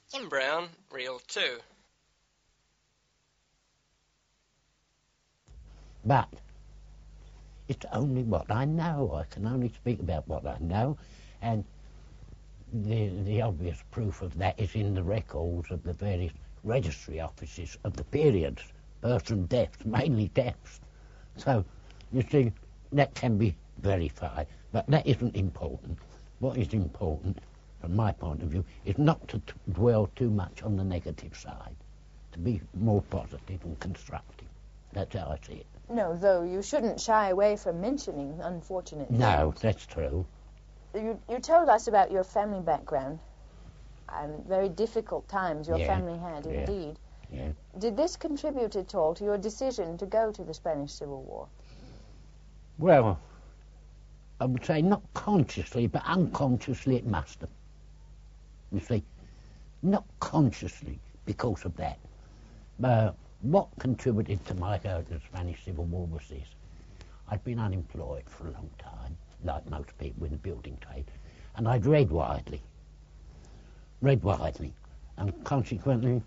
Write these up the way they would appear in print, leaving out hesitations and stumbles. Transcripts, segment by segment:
Jim Brown, Reel 2. But it's only what I know. I can only speak about what I know, and the obvious proof of that is in the records of the various registry offices of the periods, births and deaths, mainly deaths. So, you see, that can be verified, but that isn't important. What is important, from my point of view, is not to dwell too much on the negative side, to be more positive and constructive. That's how I see it. No, though you shouldn't shy away from mentioning unfortunate things. No, that's true. You told us about your family background and very difficult times your family had indeed. Yeah. Did this contribute at all to your decision to go to the Spanish Civil War? Well, I would say not consciously, but unconsciously it must have. You see, not consciously because of that. What contributed to my go to the Spanish Civil War was this. I'd been unemployed for a long time, like most people in the building trade, and I'd read widely, and consequently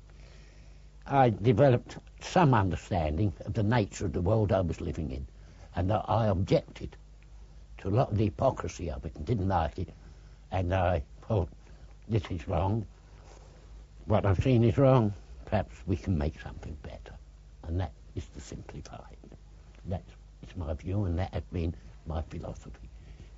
I developed some understanding of the nature of the world I was living in, and that I objected to a lot of the hypocrisy of it and didn't like it, and I thought, this is wrong, what I've seen is wrong, perhaps we can make something better, and that is to simplify it. That's my view, and that has been my philosophy.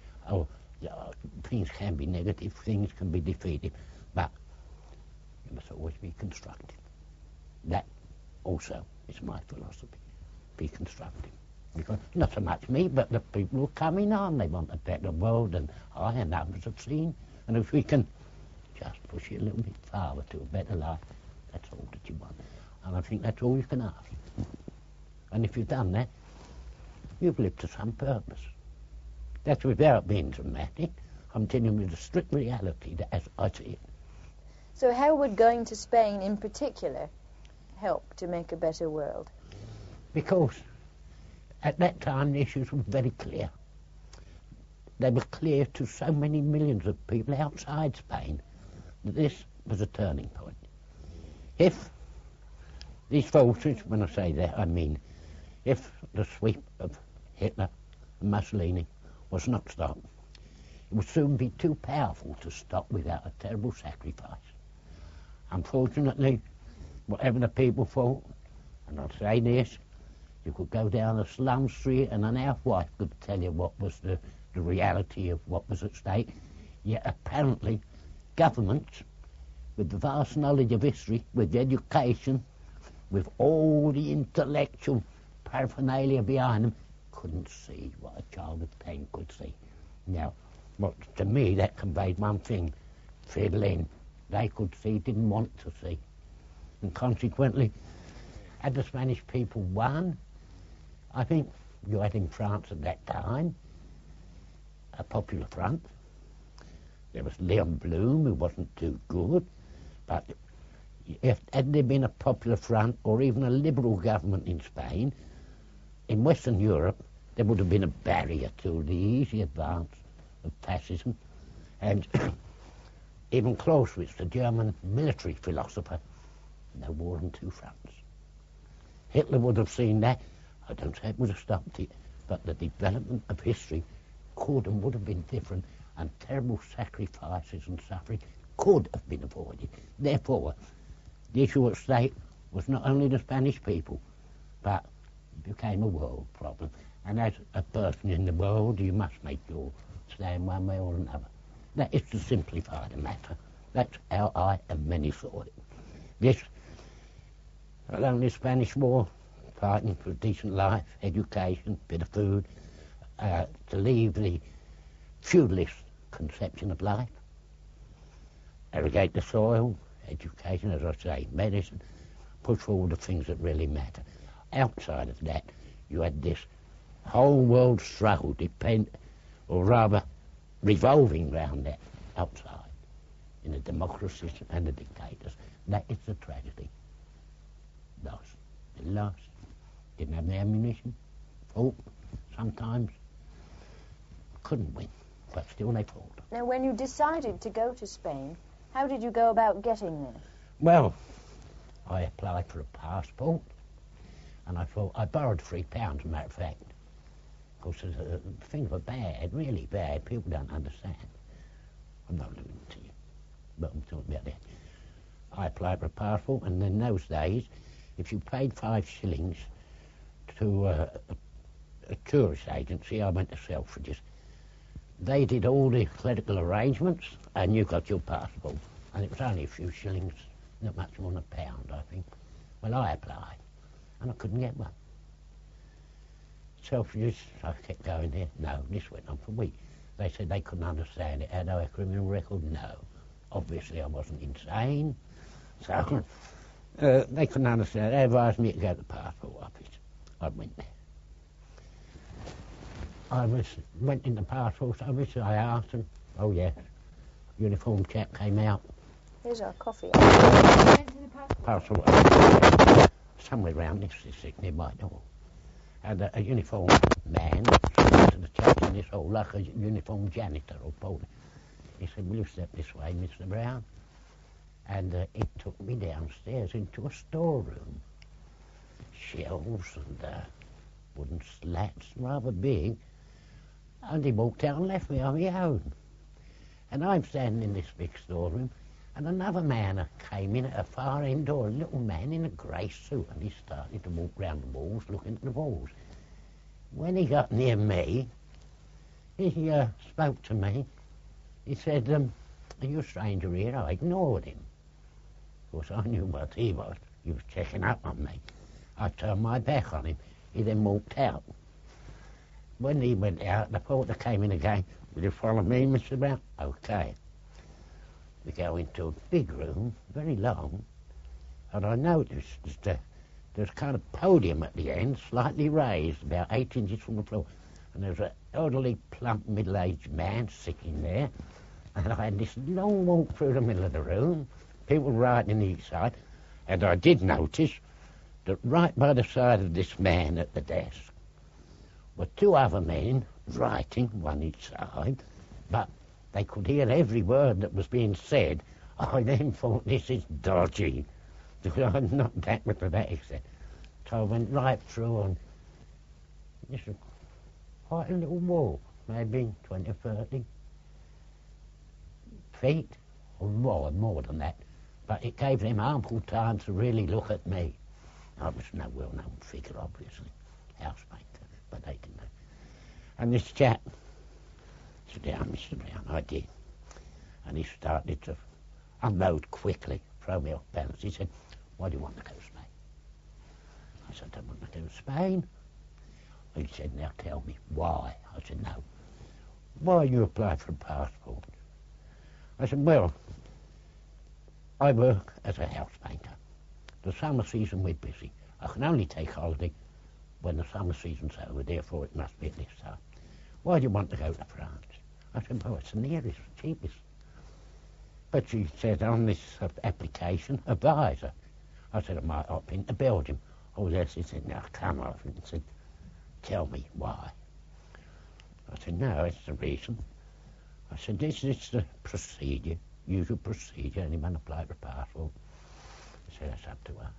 Things can be negative, things can be defeated, but you must always be constructive. That also is my philosophy, be constructive. Because not so much me, but the people who are coming on, they want a better world than I and others have seen, and if we can just push it a little bit farther to a better life, that's all that you want. And I think that's all you can ask. And if you've done that, you've lived to some purpose. That's without being dramatic. I'm telling you with the strict reality that as I see it. So how would going to Spain in particular help to make a better world? Because at that time the issues were very clear. They were clear to so many millions of people outside Spain that this was a turning point. If these forces, when I say that, I mean if the sweep of Hitler and Mussolini was not stopped, it would soon be too powerful to stop without a terrible sacrifice. Unfortunately, whatever the people thought, and I'll say this, you could go down a slum street and an housewife could tell you what was the reality of what was at stake, yet apparently governments with the vast knowledge of history, with education, with all the intellectual paraphernalia behind them, couldn't see what a child of 10 could see. Now, to me, that conveyed one thing, fiddling. They could see, didn't want to see. And consequently, had the Spanish people won, I think you had in France at that time a popular front. There was Leon Blum, who wasn't too good, but had there been a popular front or even a liberal government in Spain, in Western Europe, there would have been a barrier to the easy advance of fascism. And even Clausewitz, the German military philosopher, no war on two fronts. Hitler would have seen that. I don't say it would have stopped it, but the development of history could and would have been different, and terrible sacrifices and suffering could have been avoided. Therefore, the issue at stake was not only the Spanish people, but it became a world problem. And as a person in the world, you must make your stand one way or another. That is to simplify the matter. That's how I and many saw it. This, not only the Spanish War, fighting for a decent life, education, bit of food, to leave the feudalist conception of life, irrigate the soil, education, as I say, medicine, push forward the things that really matter. Outside of that, you had this whole world struggle, or rather revolving round that outside, in the democracies and the dictators. That is the tragedy. Lost. They lost. Didn't have the ammunition. Fought. Sometimes couldn't win, but still they fought. Now, when you decided to go to Spain, How did you go about getting there? Well, I applied for a passport, and I thought I borrowed £3, as a matter of fact. Of course, things were bad, really bad. People don't understand. I'm not alluding to you, but I'm talking about that. I applied for a passport, and in those days, if you paid 5 shillings to a tourist agency, I went to Selfridges, they did all the clerical arrangements, and you got your passport. And it was only a few shillings, not much more than £1, I think. Well, I applied, and I couldn't get one. Selfridges, I kept going there. No, this went on for weeks. They said they couldn't understand it. Had I a criminal record? No. Obviously, I wasn't insane. So, they couldn't understand. They advised me to go to the passport office. I went there. Went in the passport office. I asked them. Oh, yes. Uniformed chap came out. Here's our coffee. Passport office. Somewhere round this near my door. And a uniformed man said to the chap in this hall, like a uniformed janitor or porter. He said, will you step this way, Mr. Brown? And he took me downstairs into a storeroom. Shelves and wooden slats, rather big. And he walked out and left me on my own. And I'm standing in this big storeroom, and another man came in at a far end door, a little man in a grey suit, and he started to walk round the walls, looking at the walls. When he got near me, he spoke to me. He said, are you a stranger here? I ignored him. Of course, I knew what he was. He was checking up on me. I turned my back on him. He then walked out. When he went out, the porter came in again. Will you follow me, Mr. Brown? OK. We go into a big room, very long, and I noticed that there's a kind of podium at the end, slightly raised, about 8 inches from the floor. And there's an elderly, plump, middle-aged man sitting there. And I had this long walk through the middle of the room, people right on each side. And I did notice that right by the side of this man at the desk were 2 other men writing, one each side, but they could hear every word that was being said. I then thought, this is dodgy. I'm not backward to that extent. So I went right through, and this was quite a little walk, maybe 20 or 30 feet, or more than that. But it gave them ample time to really look at me. I was no well-known figure, obviously, housemaker, but they didn't know. And this chap, sit down, Mr. Brown, I did. And he started to unload quickly, throw me off balance. He said, why do you want to go to Spain? I said, I don't want to go to Spain. He said, now tell me, why? I said, no. Why you applied for a passport? I said, well, I work as a house painter. The summer season we're busy. I can only take holiday when the summer season's over, therefore it must be at this time. Why do you want to go to France? I said, well, it's the nearest, cheapest. But she said, on this application, advisor. I said, I might opt into Belgium. Oh, yes. He said, now, come off. He said, tell me why. I said, no, it's the reason. I said, this is the procedure, usual procedure. Anyone apply for a passport? He said, that's up to us.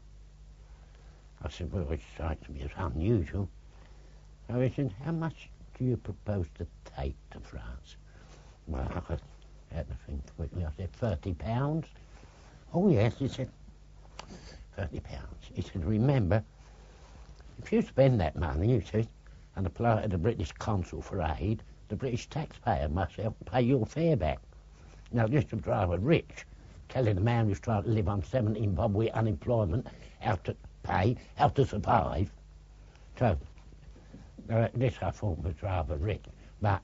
I said, well, it strikes me as unusual. So he said, how much do you propose to take to France? Well, I had to think quickly. I said, £30. Oh, yes, he said, £30. He said, remember, if you spend that money, you see, and apply to the British consul for aid, the British taxpayer must help pay your fare back. Now, this would drive a rich, telling the man who's trying to live on 17 bob with unemployment how to pay, how to survive. So, this I thought was rather rich, but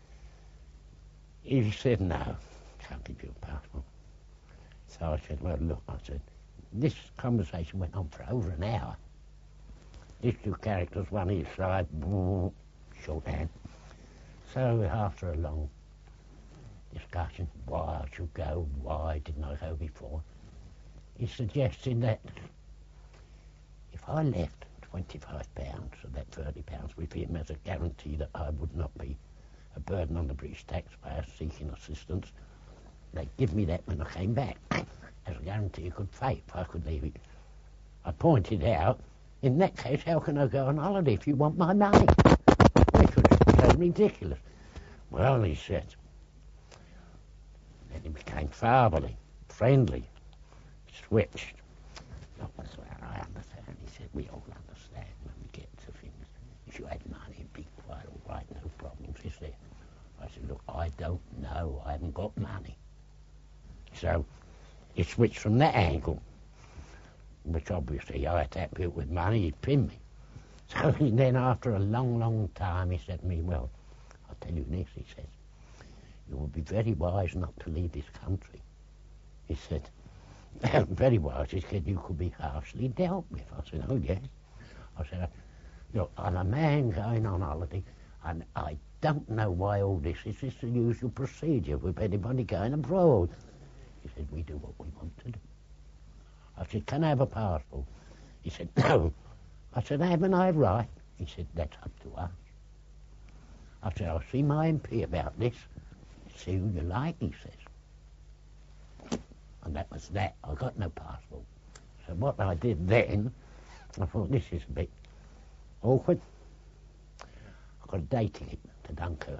he said, no, can't give you a passport. So I said, well, look, I said, this conversation went on for over an hour. These 2 characters, one each side, shorthand. So after a long discussion, why I should go, why didn't I go before, he suggested that if I left £25 of that £30 with him as a guarantee that I would not be a burden on the British taxpayer seeking assistance, they'd give me that when I came back, as a guarantee of good faith if I could leave it. I pointed out, in that case, how can I go on holiday if you want my money? Which was so ridiculous. Well, he said, then he became fatherly, friendly, switched. That was where I understand. He said, we all understand when we get to things. If you had money, it'd be quite all right, no problems, is there? I said, look, I don't know. I haven't got money. So he switched from that angle, which obviously I had to help with money. He'd pin me. So then after a long, long time, he said to me, well, I'll tell you this, he says, you will be very wise not to leave this country. He said, very wise. He said, you could be harshly dealt with. I said, oh, yes. I said, look, I'm a man going on holiday, and I don't know why all this is. It's the usual procedure with anybody going abroad. He said, we do what we want to do. I said, can I have a passport? He said, no. I said, haven't I a right? He said, that's up to us. I said, I'll see my MP about this. See who you like, he says. And that was that. I got no passport. So what I did then, I thought, this is a bit awkward. I got a day ticket to Dunkirk.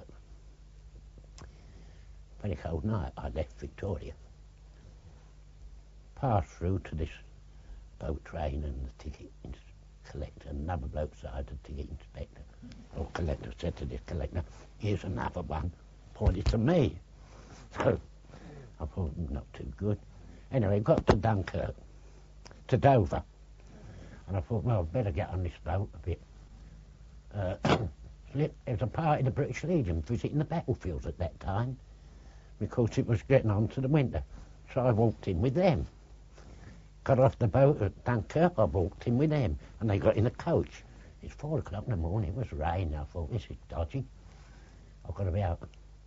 Very cold night. I left Victoria. Passed through to this boat train and the ticket collector, another bloke side, the ticket inspector or collector said to this collector, here's another one, pointed to me. So I thought, not too good. Anyway, got to Dunkirk, to Dover, and I thought, well, I'd better get on this boat a bit. There's a party of the British Legion visiting the battlefields at that time, because it was getting on to the winter. So I walked in with them. Got off the boat at Dunkirk, I walked in with them, and they got in a coach. It's 4 o'clock in the morning, it was raining. I thought, this is dodgy. I've got about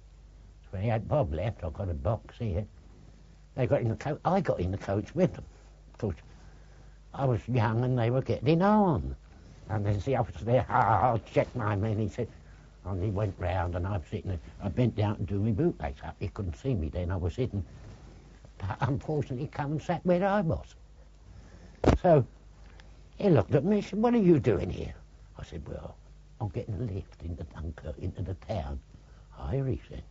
28 bob left, I've got a box here. They got in the coach, I got in the coach with them. Because I was young and they were getting on. And there's the officer there, I'll check my men, he said. And he went round and I'm sitting there, I bent down to do my bootlace up. He couldn't see me then, I was sitting. But unfortunately, he come and sat where I was. So he looked at me and said, what are you doing here? I said, well, I'm getting a lift into Dunkirk, into the town. Hire, he said.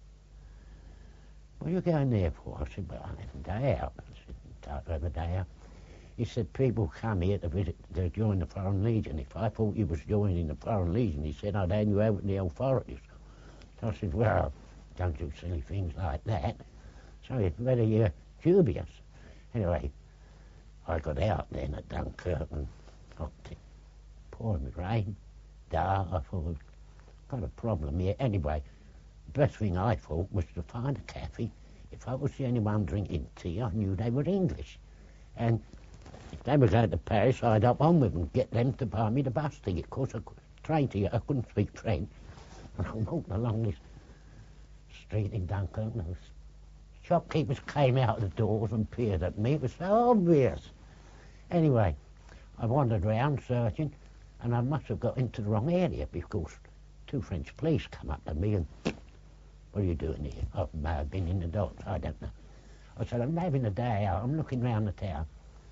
What are you going there for? I said, well, I'm having a day out. I said, time to have a day out. He said, people come here to visit, to join the Foreign Legion. If I thought you was joining the Foreign Legion, he said, I'd hand you over to the authorities. So I said, well, don't do silly things like that. So it's very dubious. Anyway, I got out then at Dunkirk and got it pouring rain, dark. I thought, I've got a problem here. Anyway, the best thing I thought was to find a cafe. If I was the only one drinking tea, I knew they were English. And if they were going to Paris, I'd up on with them, get them to buy me the bus ticket. Of course, train ticket, I couldn't speak French. And I walked along this street in Dunkirk, and shopkeepers came out of the doors and peered at me. It was so obvious. Anyway, I wandered round searching, and I must have got into the wrong area because 2 French police come up to me and, what are you doing here? I may have been in the docks, I don't know. I said, I'm having a day out, I'm looking round the town.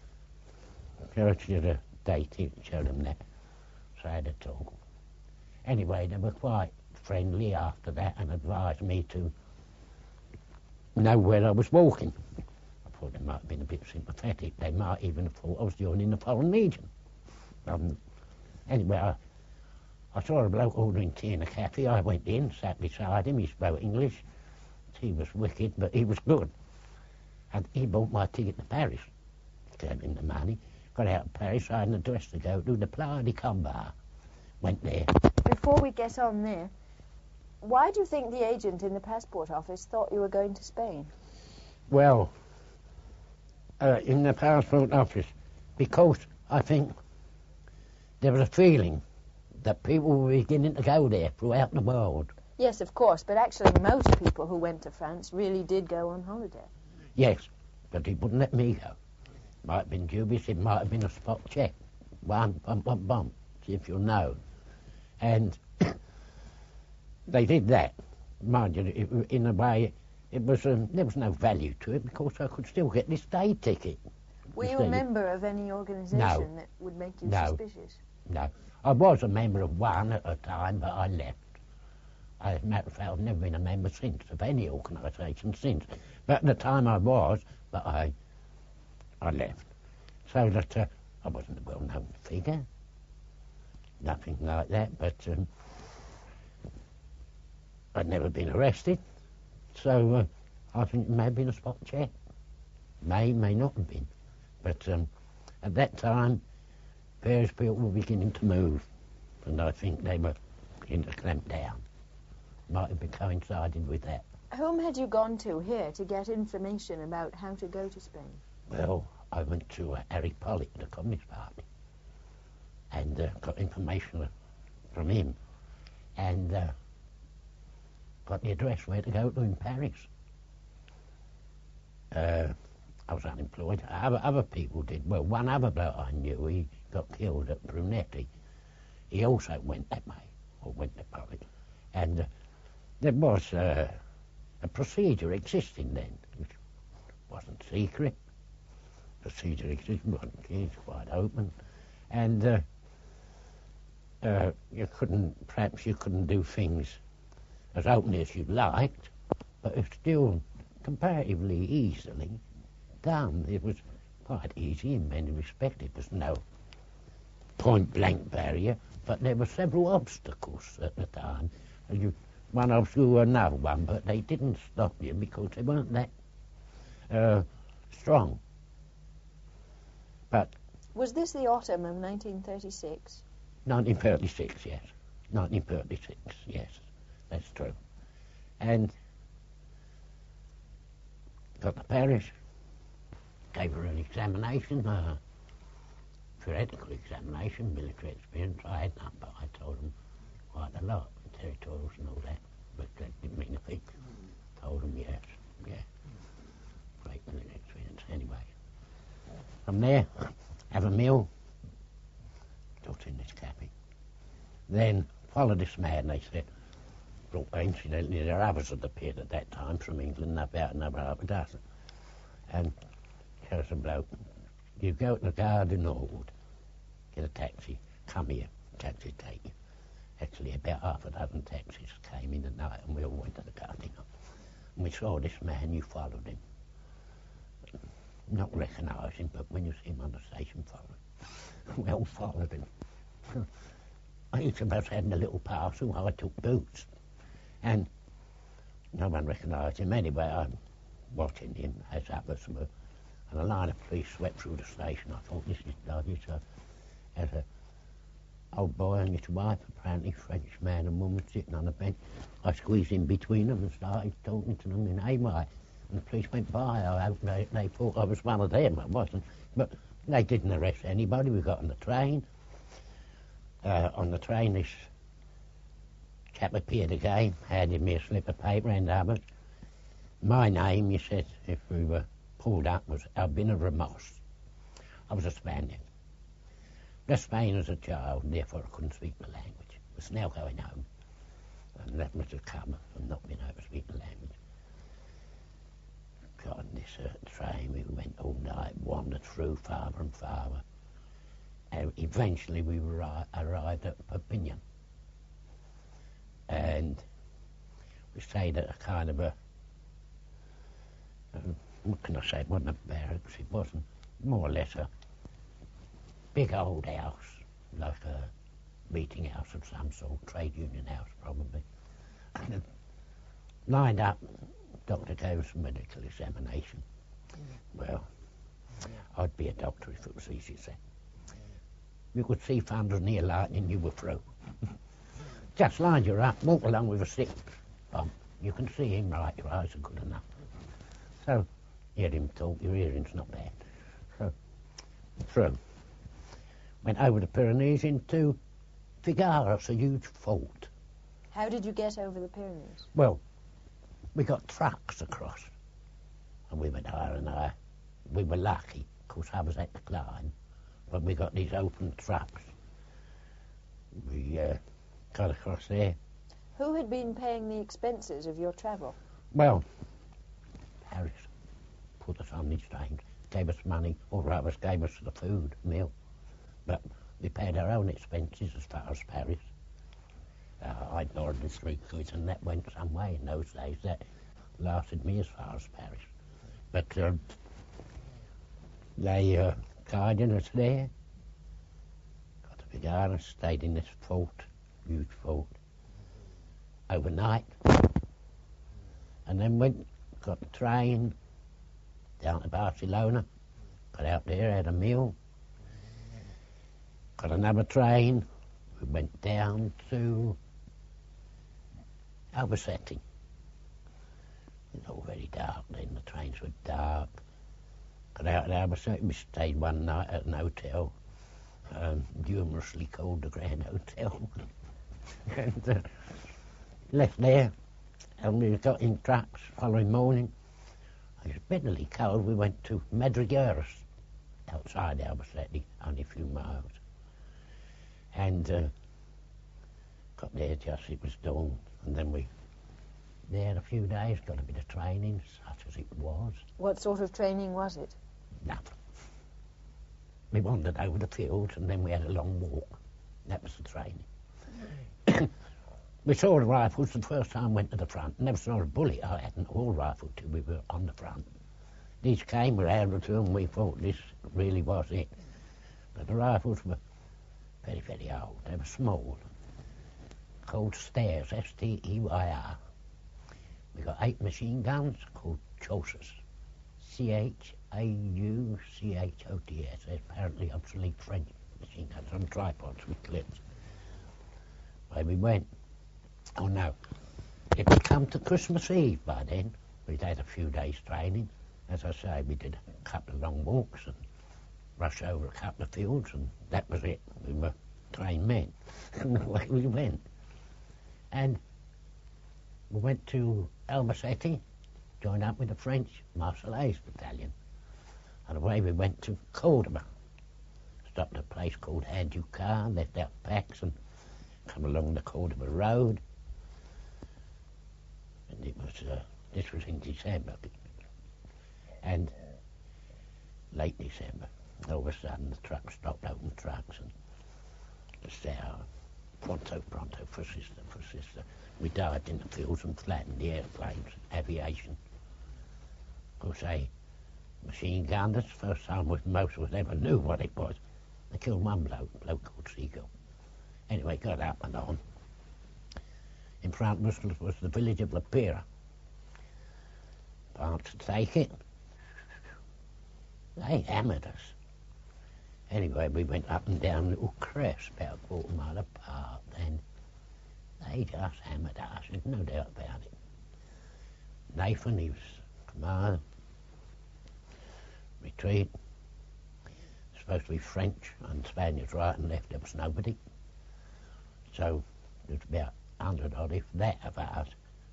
Searched the day ticket, showed them that. So I had a talk. Anyway, they were quite friendly after that and advised me to know where I was walking. I thought they might have been a bit sympathetic. They might even have thought I was joining the Foreign Legion. Anyway, I saw a bloke ordering tea in a cafe. I went in, sat beside him. He spoke English. He was wicked, but he was good. And he bought my ticket to Paris. Gave him the money. Got out of Paris. I had an address to go to, the Playa de Combar. Went there. Before we get on there, why do you think the agent in the passport office thought you were going to Spain? Well, in the passport office, because I think there was a feeling that people were beginning to go there throughout the world. Yes, of course, but actually most people who went to France really did go on holiday. Yes, but he wouldn't let me go. Might have been dubious, it might have been a spot check. One, bump, bump, bump, see if you'll know. And they did that. Mind you, in a way, It was there was no value to it because I could still get this day ticket. Were you a member of any organisation that would make you suspicious? No. I was a member of one at a time, but I left. As a matter of fact, I've never been a member since of any organisation since. But at the time I was, but I left. So that I wasn't a well-known figure, nothing like that, but I'd never been arrested. So I think it may have been a spot check. May not have been. But at that time, Bearsfield were beginning to move, and I think they were beginning to clamp down. Might have been coincided with that. Whom had you gone to here to get information about how to go to Spain? Well, I went to Harry Pollock, the Communist Party, and got information from him, and got the address where to go to in Paris. I was unemployed. Other people did. Well, one other bloke I knew, he got killed at Brunetti. He also went that way, or went to Pollock. And there was a procedure existing then, which wasn't secret. Procedure existed, wasn't key, quite open. And perhaps you couldn't do things as openly as you liked, but it's still comparatively easily done. It was quite easy in many respects. It was no point-blank barrier, but there were several obstacles at the time. One obstacle or another one, but they didn't stop you because they weren't that strong. But was this the autumn of 1936? 1936, yes. 1936, yes. That's true. And got to Paris, gave her an examination, theoretical examination, military experience. I had none, but I told them quite a lot, territorials and all that, but that didn't mean a thing. Told them yes, great military experience. Anyway, from there, have a meal, got in this cabin. Then follow this man, they said. Incidentally, there are others that appeared at that time from England, about another half a dozen. And there's a bloke, you go to the Garden Norwood, get a taxi, come here, taxi take you. Actually, about half a dozen taxis came in at night, and we all went to the Garden. And we saw this man, you followed him. Not recognise him, but when you see him on the station, follow him. We all followed him. Each of us had a little parcel, I took boots. And no one recognised him. Anyway, I'm watching him as others were. And a line of police swept through the station. I thought, this is dodgy. So, as a old boy and his wife, apparently French man and woman, sitting on a bench, I squeezed in between them and started talking to them in AY. And the police went by. I hope they thought I was one of them. I wasn't. But they didn't arrest anybody. We got on the train. On the train, this chap appeared again, handed me a slip of paper and others. My name, he said, if we were pulled up, was Albino Ramos. I was a Spaniard. Left Spain as a child, and therefore I couldn't speak the language. Was now going home, and that must have come from not being able to speak the language. Got on this train, we went all night, wandered through farther and farther. And eventually we arrived at Perpignan. And we stayed at a kind of what can I say, it wasn't a barracks, it wasn't, more or less a big old house, like a meeting house of some sort, trade union house probably. And lined up, doctor gave us a medical examination. Well, I'd be a doctor if it was easy to say. You could see thunder near lightning, you were through. Just lined you up, walk along with a stick. You can see him right, your eyes are good enough. So, hear him talk, your hearing's not bad. So, through. Went over the Pyrenees into Figueras, a huge fort. How did you get over the Pyrenees? Well, we got trucks across, and we went higher and higher. We were lucky, because I was at the climb, but we got these open trucks. We got across there. Who had been paying the expenses of your travel? Well, Paris, put us on these trains, gave us money, or rather gave us the food, meal. But we paid our own expenses as far as Paris. I borrowed the 3 quid and that went some way in those days. That lasted me as far as Paris. But they guided us there. Got a big harness, stayed in this fort, huge fort, overnight. And then got the train down to Barcelona, got out there, had a meal, got another train, we went down to Albacete. It was all very dark then, the trains were dark. Got out at Albacete, we stayed one night at an hotel, humorously called the Grand Hotel. And left there, and we got in trucks following morning. It was bitterly cold. We went to Madrigueras, outside Albacete, only a few miles. And got there just, it was dawn, and then we there a few days, got a bit of training, such as it was. What sort of training was it? Nothing. We wandered over the fields, and then we had a long walk. That was the training. We saw the rifles the first time went to the front. Never saw a bullet. I hadn't all rifle till we were on the front. These came with arrows to them. We thought this really was it. But the rifles were very, very old. They were small. Called Steyrs, S-T-E-Y-R. We got 8 machine guns called Chaussers. C-H-A-U-C-H-O-T-S. They're apparently obsolete French machine guns on tripods with clips. Where we went. Oh no, it had come to Christmas Eve by then. We'd had a few days training. As I say, we did a couple of long walks and rushed over a couple of fields, and that was it. We were trained men. And away we went. And we went to Albacete, joined up with the French Marseillaise battalion. And away we went to Cordoba. Stopped at a place called Andújar, left our packs and come along the Cordoba road. And it was, this was in December, and late December. All of a sudden the trucks stopped, open trucks, and the sound, pronto, for sister. We dived in the fields and flattened the airplanes, aviation. Of course, machine gunners, first time most of us ever knew what it was. They killed one bloke called Seagull. Anyway, got up and on. In front of us was the village of La Pira. About to take it. They hammered us. Anyway, we went up and down little crests about a quarter mile apart, and they just hammered us, there's no doubt about it. Nathan, he was commander. Retreat. Supposed to be French and Spaniards right and left, there was nobody. So there was about 100 odd, if that, of us.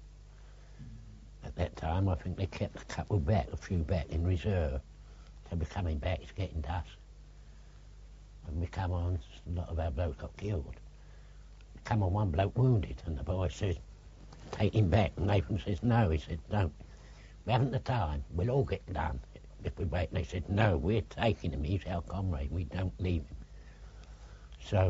At that time, I think they kept a couple back, a few back in reserve. They were coming back, it's getting dusk. When we come on, a lot of our blokes got killed. We come on, one bloke wounded, and the boy says, take him back. And Nathan says, no. He said, don't. We haven't the time. We'll all get done if we wait. And they said, no, we're taking him. He's our comrade. We don't leave him. So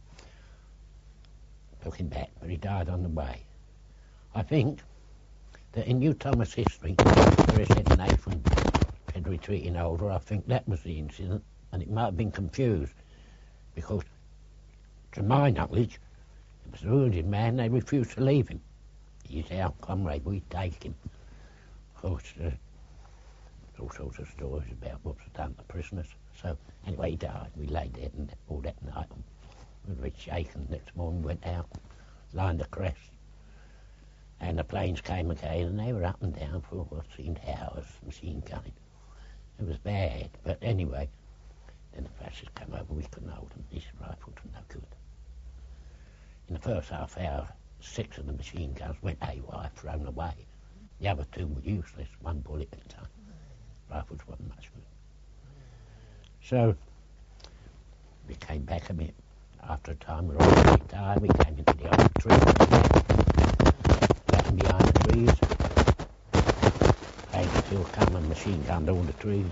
took him back, but he died on the way. I think that in New Thomas history, where it said Nathan had retreating older, I think that was the incident, and it might have been confused, because to my knowledge, it was a wounded man, they refused to leave him. He's our comrade, we take him. Of course, there's all sorts of stories about what was done to prisoners. So anyway, he died. We lay there all that night. We were shaken. Next morning we went out, lined the crest, and the planes came again, and they were up and down for what seemed hours, machine gunning. It was bad, but anyway, then the fascists came over, we couldn't hold them. These rifles were no good. In the first half hour, 6 of the machine guns went AWOL, thrown away. The other 2 were useless, 1 bullet at a time. Rifles weren't much good. So we came back a bit. After a time, we were all very tired. We came into the old trees, sat behind the trees, played the Whitehill come and machine gunned all the trees.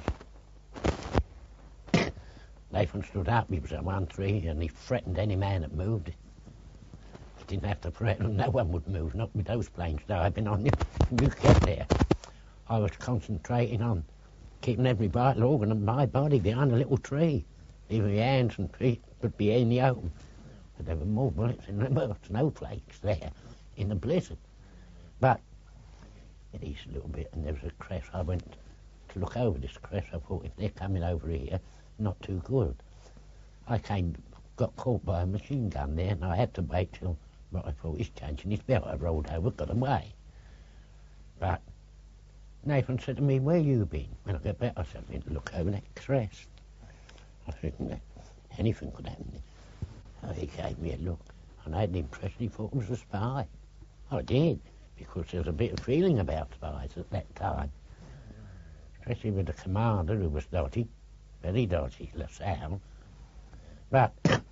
Nathan stood up, he was at one tree, and he threatened any man that moved. He didn't have to threaten, no one would move, not with those planes diving on you. You get there. I was concentrating on keeping every vital organ of my body behind a little tree. Even my hands and feet could be in the open. But there were more bullets and there were snowflakes there in the blizzard. But it eased a little bit, and there was a crest. I went to look over this crest. I thought, if they're coming over here, not too good. I got caught by a machine gun there, and I had to wait till what I thought he's changing his belt. I rolled over, got away. But Nathan said to me, where you been? When I got back, I said, I went to look over that crest. I said, anything could happen. So he gave me a look, and I had the impression he thought I was a spy. I did, because there was a bit of feeling about spies at that time. Especially with the commander, who was dodgy, very dodgy, LaSalle. But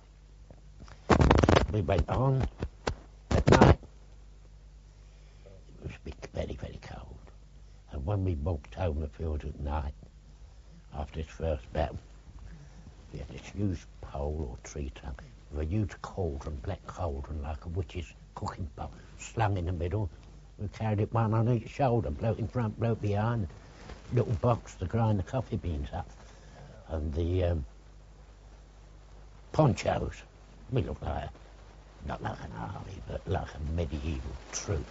we went on at night. It was very, very cold. And when we walked home the field at night, after this first battle, we had this huge pole or tree trunk with a huge cauldron, black cauldron, like a witch's cooking pot, slung in the middle. We carried it one on each shoulder, bloke in front, bloke behind, little box to grind the coffee beans up. And the ponchos, we looked like, not like an army, but like a medieval troop.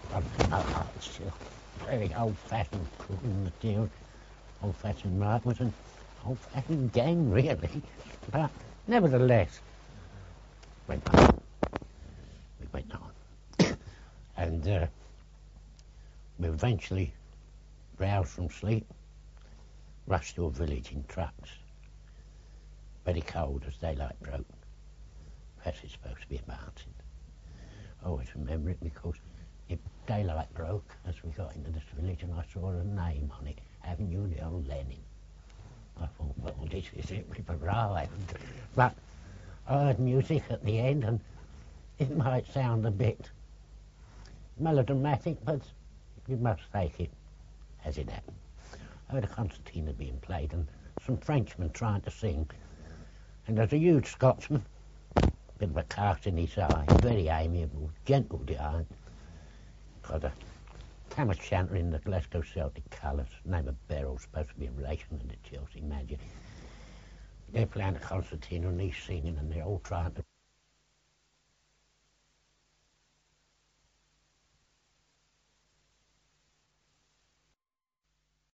Very old-fashioned cooking material, old-fashioned rifles, and old-fashioned gang, really. But nevertheless, we went on. And we eventually roused from sleep, rushed to a village in trucks. Very cold as daylight broke. Perhaps it's supposed to be a mountain. I always remember it because if daylight broke as we got into this village and I saw a name on it, Avenue Leon Lenin. I thought, well, this is it, we've arrived. But I heard music at the end, and it might sound a bit melodramatic, but you must take it as it happened. I heard a concertina being played and some Frenchmen trying to sing, and there's a huge Scotsman, bit of a cast in his eye, very amiable, gentle behind, got a tam o' shanter in the Glasgow Celtic colours, name of Beryl, supposed to be a relation of the Chelsea Magic. They're playing a concertina and he's singing, and they're all trying to